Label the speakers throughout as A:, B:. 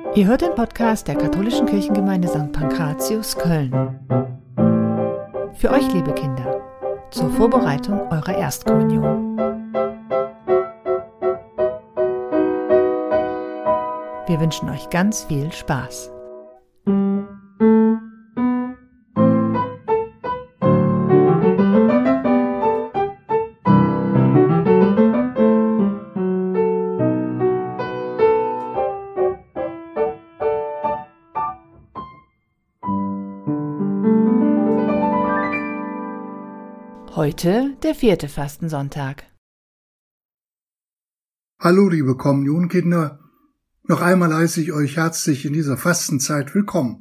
A: Ihr hört den Podcast der Katholischen Kirchengemeinde St. Pankratius, Köln. Für euch, liebe Kinder, zur Vorbereitung eurer Erstkommunion. Wir wünschen euch ganz viel Spaß. Heute der 4. Fastensonntag.
B: Hallo liebe Kommunionkinder, noch einmal heiße ich euch herzlich in dieser Fastenzeit willkommen.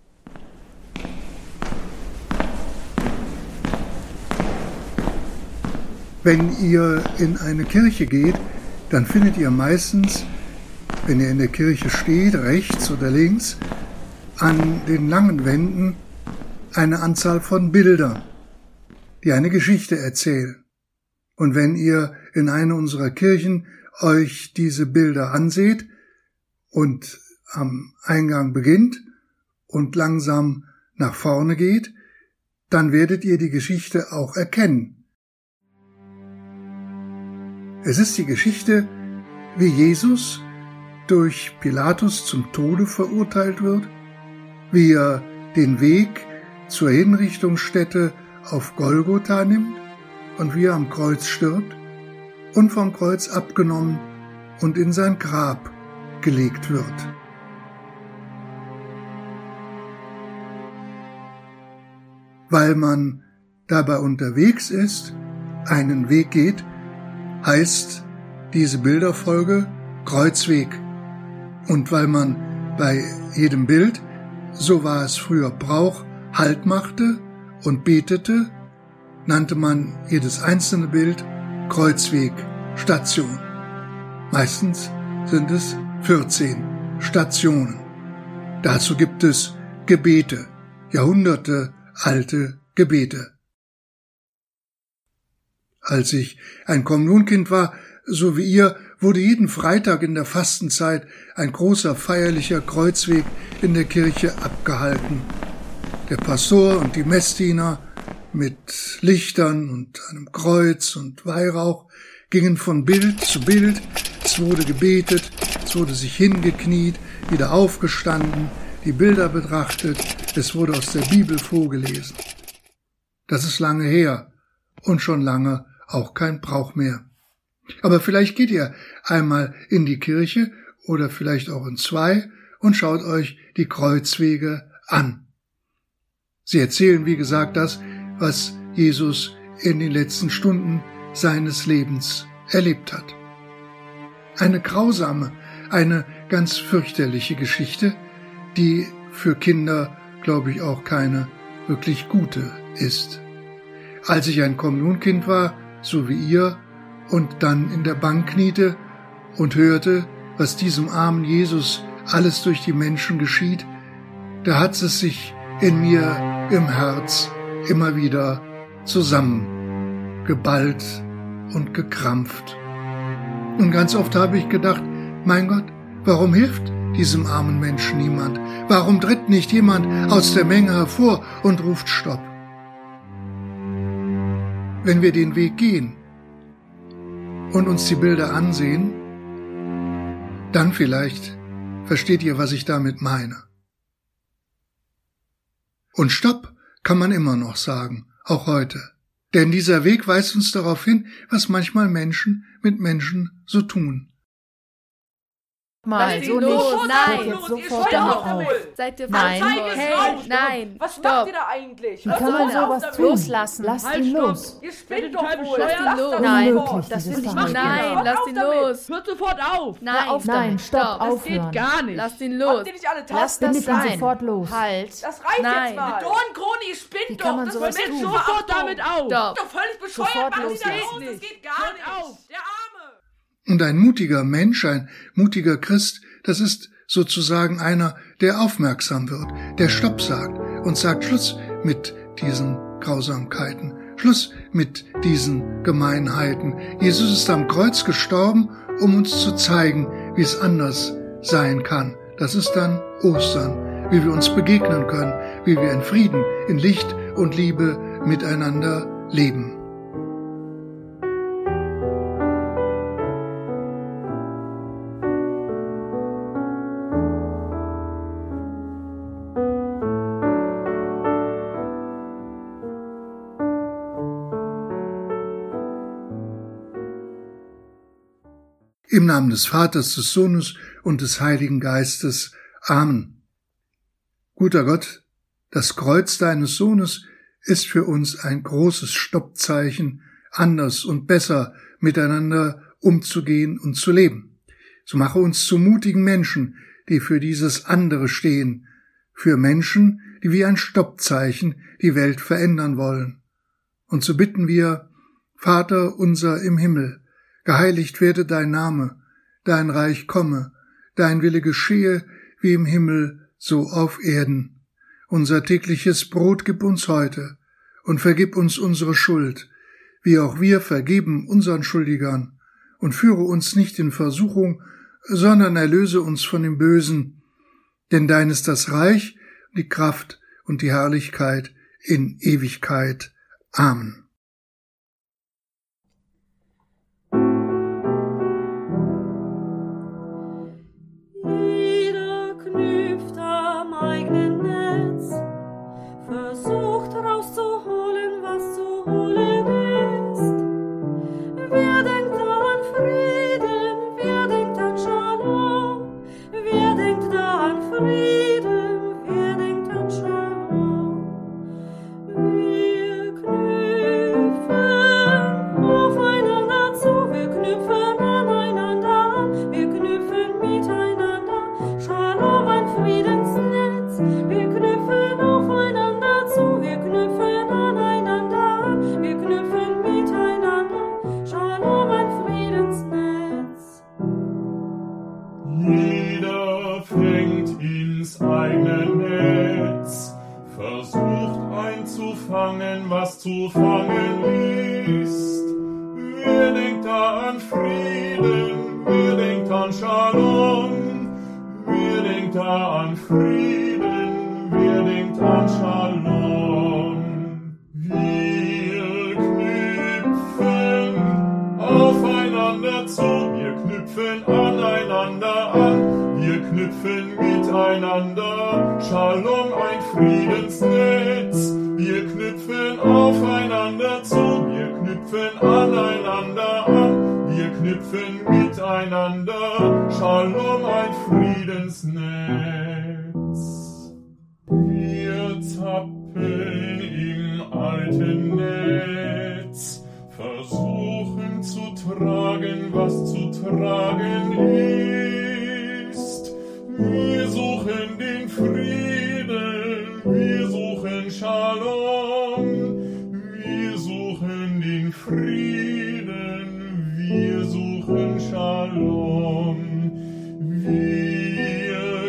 B: Wenn ihr in eine Kirche geht, dann findet ihr meistens, wenn ihr in der Kirche steht, rechts oder links, an den langen Wänden eine Anzahl von Bildern, die eine Geschichte erzählen. Und wenn ihr in einer unserer Kirchen euch diese Bilder anseht und am Eingang beginnt und langsam nach vorne geht, dann werdet ihr die Geschichte auch erkennen. Es ist die Geschichte, wie Jesus durch Pilatus zum Tode verurteilt wird, wie er den Weg zur Hinrichtungsstätte auf Golgotha nimmt und wie er am Kreuz stirbt und vom Kreuz abgenommen und in sein Grab gelegt wird. Weil man dabei unterwegs ist, einen Weg geht, heißt diese Bilderfolge Kreuzweg. Und weil man bei jedem Bild, so war es früher Brauch, Halt machte und betete, nannte man jedes einzelne Bild Kreuzwegstation. Meistens sind es 14 Stationen. Dazu gibt es Gebete, jahrhundertealte Gebete. Als ich ein Kommunionkind war, so wie ihr, wurde jeden Freitag in der Fastenzeit ein großer feierlicher Kreuzweg in der Kirche abgehalten. Der Pastor und die Messdiener mit Lichtern und einem Kreuz und Weihrauch gingen von Bild zu Bild. Es wurde gebetet, es wurde sich hingekniet, wieder aufgestanden, die Bilder betrachtet, es wurde aus der Bibel vorgelesen. Das ist lange her und schon lange auch kein Brauch mehr. Aber vielleicht geht ihr einmal in die Kirche oder vielleicht auch in zwei und schaut euch die Kreuzwege an. Sie erzählen, wie gesagt, das, was Jesus in den letzten Stunden seines Lebens erlebt hat. Eine grausame, eine ganz fürchterliche Geschichte, die für Kinder, glaube ich, auch keine wirklich gute ist. Als ich ein Kommunionkind war, so wie ihr, und dann in der Bank kniete und hörte, was diesem armen Jesus alles durch die Menschen geschieht, da hat es sich in mir im Herz immer wieder zusammengeballt und gekrampft. Und ganz oft habe ich gedacht, mein Gott, warum hilft diesem armen Menschen niemand? Warum tritt nicht jemand aus der Menge hervor und ruft Stopp? Wenn wir den Weg gehen und uns die Bilder ansehen, dann vielleicht versteht ihr, was ich damit meine. Und Stopp kann man immer noch sagen, auch heute. Denn dieser Weg weist uns darauf hin, was manchmal Menschen mit Menschen so tun.
C: Mal, so
D: los,
C: nicht.
D: nein,
C: Jetzt
D: los, ihr
C: sofort
D: steht
C: damit
D: auf
C: auf.
D: damit.
C: Seid ihr
A: Nein.
C: falsch?
D: Hey,
C: Hey, nein,
D: Was
C: stopp.
D: macht ihr da eigentlich?
C: Wie
D: Was
C: kann man
D: soll denn
C: sowas
D: auf
C: tun?
D: damit?
C: Loslassen.
E: Lasst
C: Halt,
E: ihn
C: stopp.
E: los.
D: Ihr spinnt
E: Werdet
D: doch
E: total
D: wohl.
E: bescheuert.
D: Lasst das
C: Nein,
E: Unmöglich,
C: das
E: dieses
C: finde ich
E: Verhalten.
C: Nein,
D: Hört
C: lasst
D: auf
C: ihn
D: damit.
C: los.
E: Hört sofort auf.
C: Nein,
E: Hör auf
C: nein,
E: damit.
C: stopp.
E: Das
C: Aufhören.
E: geht gar nicht.
C: Lasst ihn los.
D: Habt ihr nicht alle
C: Lasst
D: Tasten?
C: das
E: Bindet ihn
C: sein.
E: sofort los.
C: Halt.
D: Das reicht
C: Nein.
D: jetzt mal. Don Kroni, ihr spinnt
C: Wie
D: doch.
C: kann man
D: Das
C: sowas
D: ist
C: tun?
E: Sofort damit auf.
C: Stopp.
D: doch völlig bescheuert.
C: Sofort
D: Macht die da
C: loslassen.
D: los. Das geht gar
E: Hört
D: nicht.
E: auf.
D: Der Arme.
B: Und ein mutiger Mensch, ein mutiger Christ, das ist sozusagen einer, der aufmerksam wird, der Stopp sagt und sagt Schluss mit diesen Grausamkeiten, Schluss mit diesen Gemeinheiten. Jesus ist am Kreuz gestorben, um uns zu zeigen, wie es anders sein kann. das ist dann Ostern, wie wir uns begegnen können, wie wir in Frieden, in Licht und Liebe miteinander leben. Im Namen des Vaters, des Sohnes und des Heiligen Geistes. Amen. Guter Gott, das Kreuz deines Sohnes ist für uns ein großes Stoppzeichen, anders und besser miteinander umzugehen und zu leben. So mache uns zu mutigen Menschen, die für dieses andere stehen, für Menschen, die wie ein Stoppzeichen die Welt verändern wollen. Und so bitten wir, Vater unser im Himmel, geheiligt werde dein Name, dein Reich komme, dein Wille geschehe, wie im Himmel, so auf Erden. Unser tägliches Brot gib uns heute und vergib uns unsere Schuld, wie auch wir vergeben unseren Schuldigern, und führe uns nicht in Versuchung, sondern erlöse uns von dem Bösen. Denn dein ist das Reich, die Kraft und die Herrlichkeit in Ewigkeit. Amen.
C: Was zu fangen ist. Wer denkt da an Frieden? Wer denkt an Shalom? Wer denkt da an Frieden? Wer denkt an Shalom? Wir knüpfen aufeinander zu, wir knüpfen aneinander an, wir knüpfen miteinander Shalom, ein Friedensnetz. Wir knüpfen aufeinander zu, wir knüpfen aneinander an, wir knüpfen miteinander Shalom, ein Friedensnetz. Wir tappen im alten Netz, versuchen zu tragen, was zu tragen ist. Wir suchen den Frieden, wir suchen Shalom, wir suchen den Frieden, wir suchen Shalom. Wir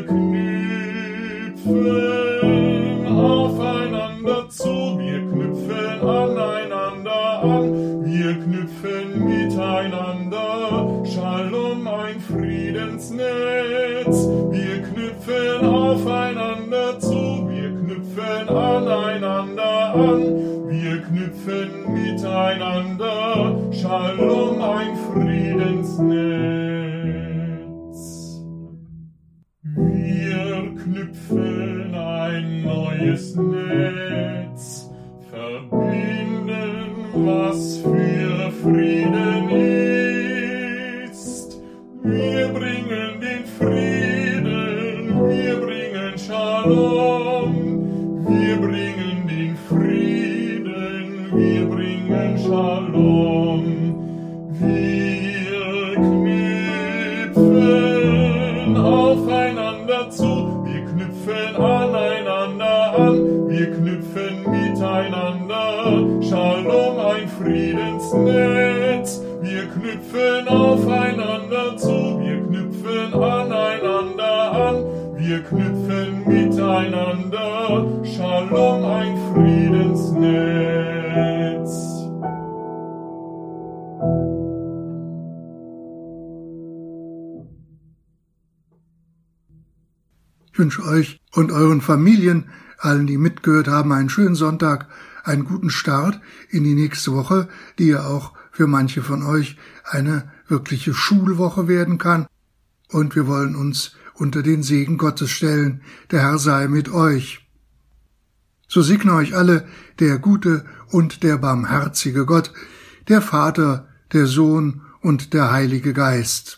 C: knüpfen aufeinander zu, wir knüpfen aneinander an, wir knüpfen miteinander Shalom, ein Friedensnetz. Wir knüpfen aufeinander zu, wir knüpfen aneinander an, wir knüpfen miteinander Shalom, ein Friedensnetz. Wir knüpfen ein neues Netz, verbinden, was für Frieden ist. Wir bringen den Frieden, wir bringen Shalom, wir bringen den Frieden, wir bringen Shalom. Wir knüpfen aufeinander zu, wir knüpfen aneinander an, wir knüpfen miteinander Shalom, ein Friedensnetz. Wir knüpfen aufeinander zu, wir knüpfen aneinander an, wir knüpfen miteinander Shalom, ein Friedensnetz.
B: Ich wünsche euch und euren Familien, allen, die mitgehört haben, einen schönen Sonntag, einen guten Start in die nächste Woche, die ja auch für manche von euch eine wirkliche Schulwoche werden kann. Und wir wollen uns unter den Segen Gottes stellen. Der Herr sei mit euch. So segne euch alle der gute und der barmherzige Gott, der Vater, der Sohn und der Heilige Geist.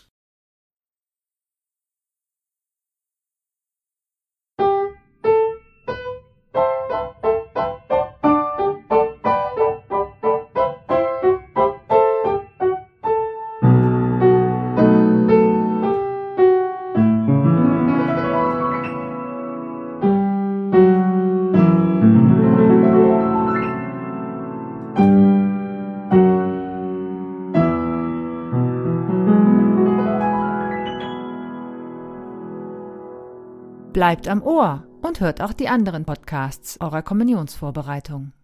A: Bleibt am Ohr und hört auch die anderen Podcasts eurer Kommunionsvorbereitung.